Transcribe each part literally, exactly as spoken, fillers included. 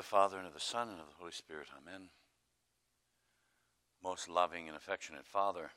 Father, and of the Son, and of the Holy Spirit. Amen. Most loving and affectionate Father,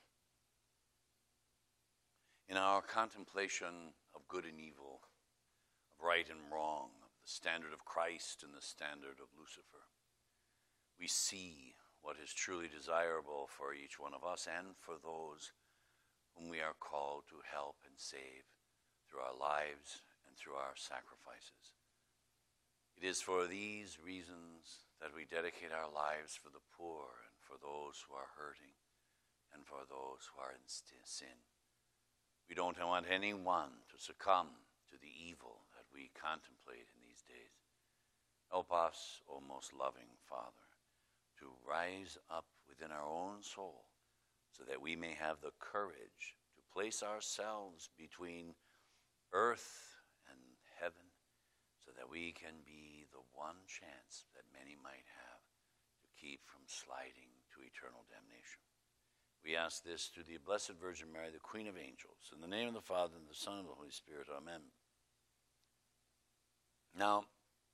in our contemplation of good and evil, of right and wrong, of the standard of Christ and the standard of Lucifer, we see what is truly desirable for each one of us and for those whom we are called to help and save through our lives and through our sacrifices. It is for these reasons that we dedicate our lives for the poor and for those who are hurting and for those who are in sin. We don't want anyone to succumb to the evil that we contemplate in these days. Help us, O most loving Father, to rise up within our own soul so that we may have the courage to place ourselves between earth and heaven, so that we can be the one chance that many might have to keep from sliding to eternal damnation. We ask this through the Blessed Virgin Mary, the Queen of Angels, in the name of the Father, and the Son, and the Holy Spirit. Amen. Now,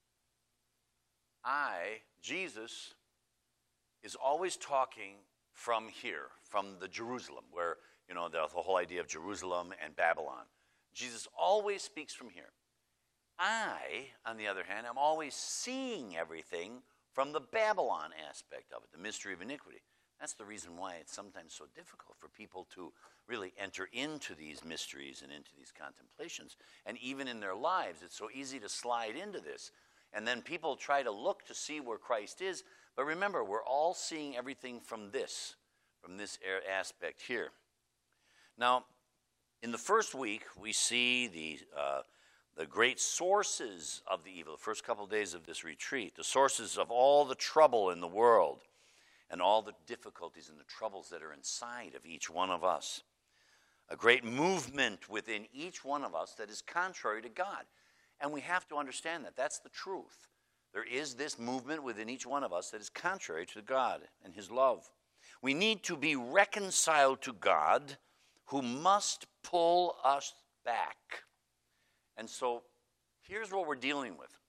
I, Jesus, is always talking from here, from the Jerusalem, where, you know, the, the whole idea of Jerusalem and Babylon. Jesus always speaks from here. I, on the other hand, am always seeing everything from the Babylon aspect of it, the mystery of iniquity. That's the reason why it's sometimes so difficult for people to really enter into these mysteries and into these contemplations. And even in their lives, it's so easy to slide into this. And then people try to look to see where Christ is. But remember, we're all seeing everything from this, from this aspect here. Now, in the first week, we see the uh, the great sources of the evil, the first couple of days of this retreat, the sources of all the trouble in the world and all the difficulties and the troubles that are inside of each one of us. A great movement within each one of us that is contrary to God. And we have to understand that. That's the truth. There is this movement within each one of us that is contrary to God and his love. We need to be reconciled to God, who must pull us back. And so here's what we're dealing with.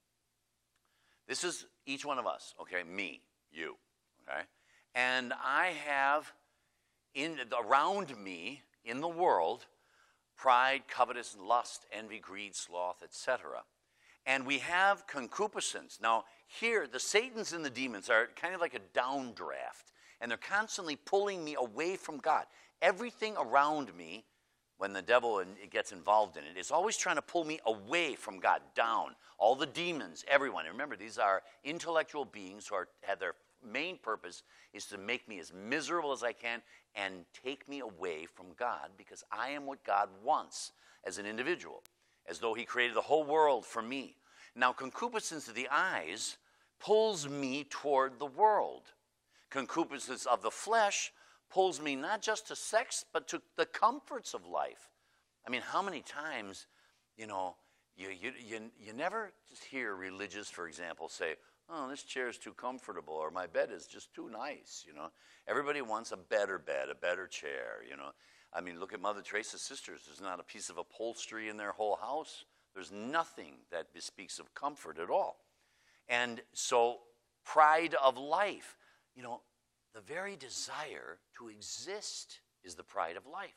This is each one of us, okay? Me, you, okay? And I have in around me in the world pride, covetous, lust, envy, greed, sloth, et cetera. And we have concupiscence. Now, here, the Satans and the demons are kind of like a downdraft, and they're constantly pulling me away from God. Everything around me, when the devil gets involved in it, is always trying to pull me away from God, down. All the demons, everyone. And remember, these are intellectual beings who are, have their main purpose is to make me as miserable as I can and take me away from God, because I am what God wants as an individual, as though he created the whole world for me. Now, concupiscence of the eyes pulls me toward the world. Concupiscence of the flesh pulls me not just to sex, but to the comforts of life. I mean, how many times, you know, you, you, you, you never just hear religious, for example, say, oh, this chair is too comfortable, or my bed is just too nice, you know. Everybody wants a better bed, a better chair, you know. I mean, look at Mother Teresa's sisters. There's not a piece of upholstery in their whole house. There's nothing that bespeaks of comfort at all. And so, pride of life, you know, the very desire to exist is the pride of life.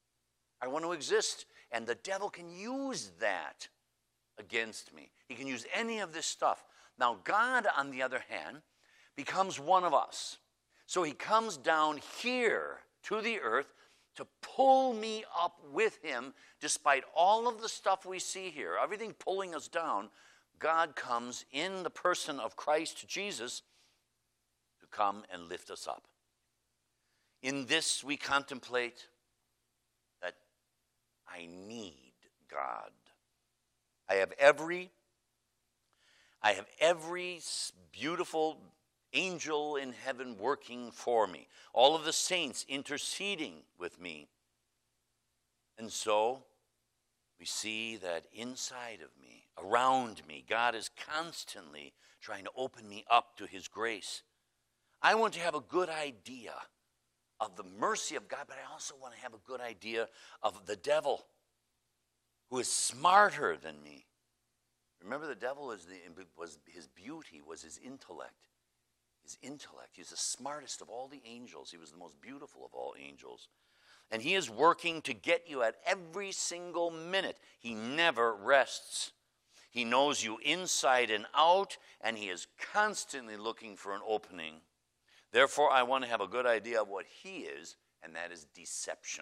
I want to exist, and the devil can use that against me. He can use any of this stuff. Now, God, on the other hand, becomes one of us. So he comes down here to the earth to pull me up with him, despite all of the stuff we see here, everything pulling us down. God comes in the person of Christ Jesus to come and lift us up. In this we contemplate that I need God. I have every, I have every beautiful angel in heaven working for me. All of the saints interceding with me. And so we see that inside of me, around me, God is constantly trying to open me up to his grace. I want to have a good idea of the mercy of God, but I also want to have a good idea of the devil, who is smarter than me. Remember, the devil is the, was his beauty, was his intellect. His intellect. He was the smartest of all the angels. He was the most beautiful of all angels. And he is working to get you at every single minute. He never rests. He knows you inside and out, and he is constantly looking for an opening. Therefore, I want to have a good idea of what he is, and that is deception.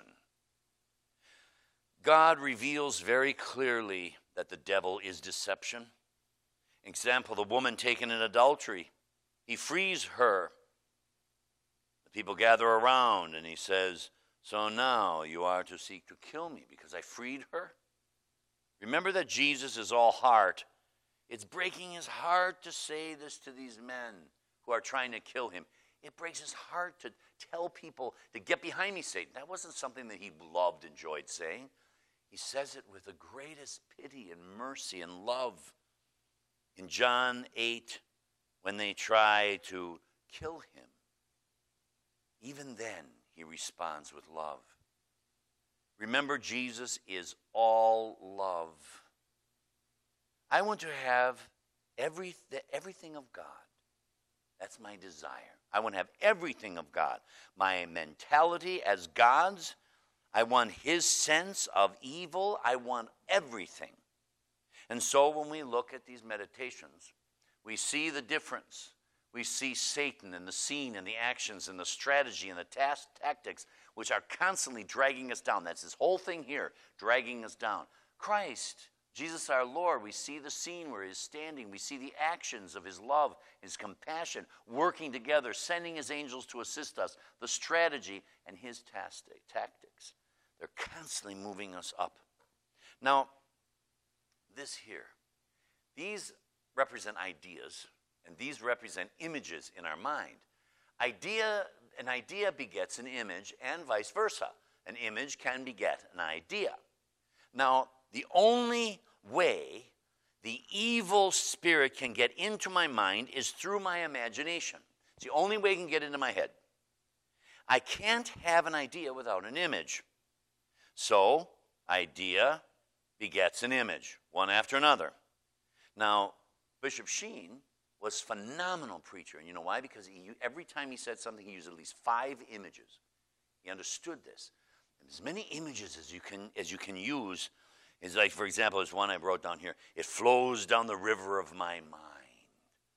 God reveals very clearly that the devil is deception. Example, the woman taken in adultery. He frees her. The people gather around, and he says, so now you are to seek to kill me because I freed her? Remember that Jesus is all heart. It's breaking his heart to say this to these men who are trying to kill him. It breaks his heart to tell people to get behind me, Satan. That wasn't something that he loved, enjoyed saying. He says it with the greatest pity and mercy and love. In John eight, when they try to kill him, even then he responds with love. Remember, Jesus is all love. I want to have every, everything of God. That's my desire. I want to have everything of God. My mentality as God's. I want his sense of evil. I want everything. And so when we look at these meditations, we see the difference. We see Satan and the scene and the actions and the strategy and the task, tactics, which are constantly dragging us down. That's this whole thing here, dragging us down. Christ, Jesus our Lord, we see the scene where he's standing. We see the actions of his love, his compassion, working together, sending his angels to assist us, the strategy and his tactics. They're constantly moving us up. Now, this here, these represent ideas, and these represent images in our mind. Idea, an idea begets an image, and vice versa. An image can beget an idea. Now, the only way the evil spirit can get into my mind is through my imagination. It's the only way it can get into my head. I can't have an idea without an image. So, idea begets an image, one after another. Now, Bishop Sheen was a phenomenal preacher. And you know why? Because he, every time he said something, he used at least five images. He understood this. And as many images as you can, as you can use is like, for example, there's one I wrote down here. It flows down the river of my mind.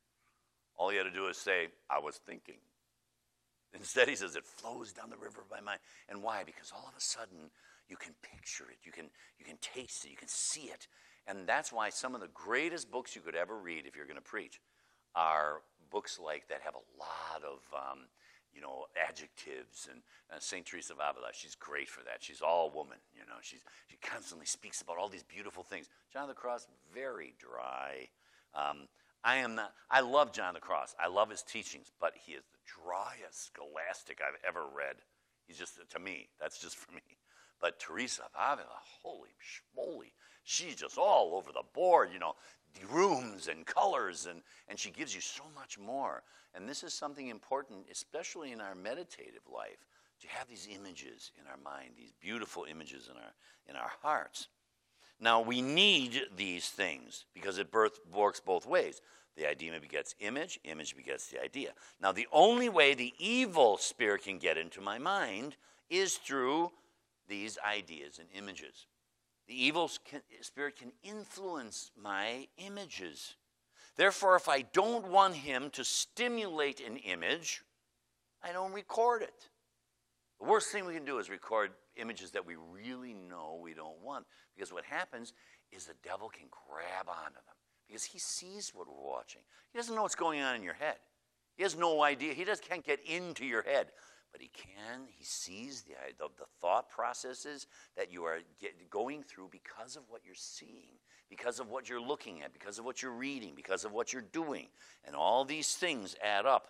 All you had to do is say, I was thinking. Instead, he says, it flows down the river of my mind. And why? Because all of a sudden, you can picture it. You can, you can taste it. You can see it. And that's why some of the greatest books you could ever read if you're going to preach are books like that have a lot of, um, you know, adjectives. And uh, Saint Teresa of Avila, she's great for that. She's all woman, you know. She's, she constantly speaks about all these beautiful things. John of the Cross, very dry. Um, I am not, I love John of the Cross. I love his teachings, but he is the driest scholastic I've ever read. He's just, to me, that's just for me. But Teresa of Avila, holy schmoly, she's just all over the board, you know, rooms and colors, and, and she gives you so much more. And this is something important, especially in our meditative life, to have these images in our mind, these beautiful images in our, in our hearts. Now, we need these things because it birth, works both ways. The idea begets image, image begets the idea. Now, the only way the evil spirit can get into my mind is through these ideas and images. The evil can, spirit can influence my images. Therefore, if I don't want him to stimulate an image, I don't record it. The worst thing we can do is record images that we really know we don't want. Because what happens is the devil can grab onto them. Because he sees what we're watching. He doesn't know what's going on in your head. He has no idea. He just can't get into your head. But he can, he sees the, the, the thought processes that you are get, going through because of what you're seeing, because of what you're looking at, because of what you're reading, because of what you're doing. And all these things add up.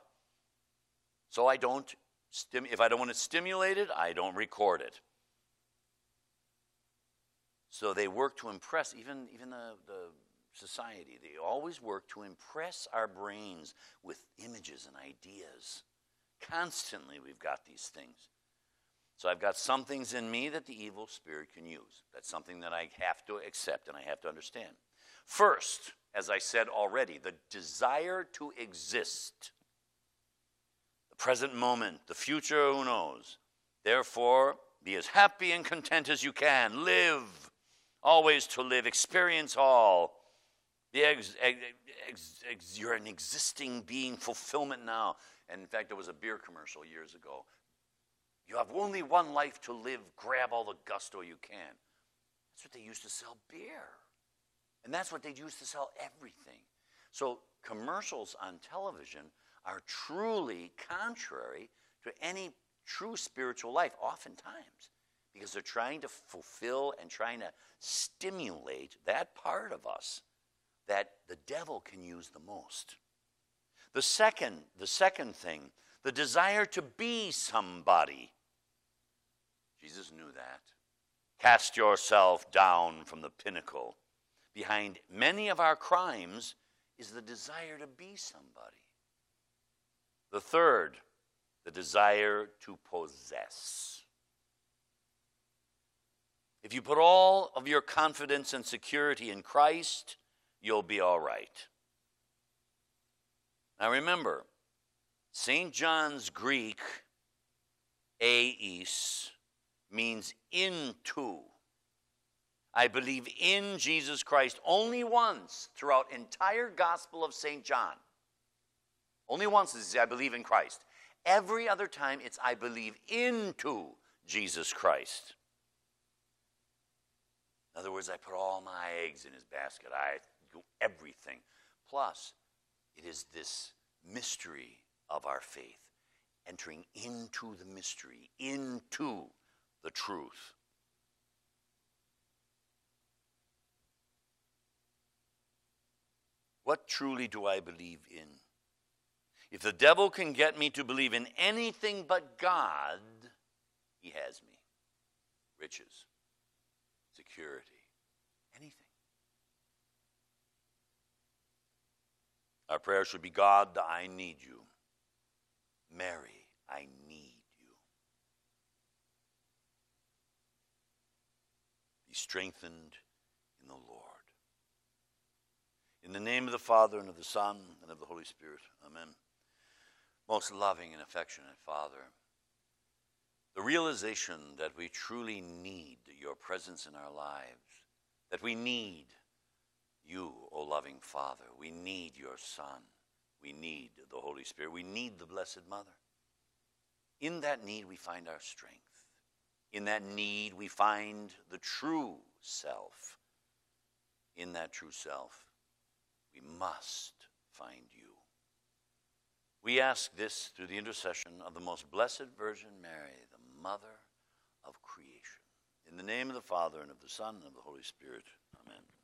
So I don't, stim- if I don't want to stimulate it, I don't record it. So they work to impress, even, even the, the society, they always work to impress our brains with images and ideas. Constantly we've got these things. So I've got some things in me that the evil spirit can use. That's something that I have to accept and I have to understand. First, as I said already, the desire to exist. The present moment, the future, who knows? Therefore, be as happy and content as you can. Live, always to live, experience all. The ex, ex, ex, ex, you're an existing being, fulfillment now. And in fact, there was a beer commercial years ago. You have only one life to live. Grab all the gusto you can. That's what they used to sell beer. And that's what they used to sell everything. So commercials on television are truly contrary to any true spiritual life, oftentimes, because they're trying to fulfill and trying to stimulate that part of us that the devil can use the most. The second, the second thing, the desire to be somebody. Jesus knew that. Cast yourself down from the pinnacle. Behind many of our crimes is the desire to be somebody. The third, the desire to possess. If you put all of your confidence and security in Christ, you'll be all right. Now remember, Saint John's Greek, eis, means into. I believe in Jesus Christ only once throughout entire Gospel of Saint John. Only once is I believe in Christ. Every other time it's I believe into Jesus Christ. In other words, I put all my eggs in his basket. I do everything. Plus, it is this mystery of our faith, entering into the mystery, into the truth. What truly do I believe in? If the devil can get me to believe in anything but God, he has me. Riches, security, anything. Our prayer should be, God, I need you. Mary, I need you. Be strengthened in the Lord. In the name of the Father, and of the Son, and of the Holy Spirit. Amen. Most loving and affectionate Father, the realization that we truly need your presence in our lives, that we need you, O loving Father. We need your Son. We need the Holy Spirit. We need the Blessed Mother. In that need, we find our strength. In that need, we find the true self. In that true self, we must find you. We ask this through the intercession of the most blessed Virgin Mary, the Mother of creation. In the name of the Father, and of the Son, and of the Holy Spirit. Amen.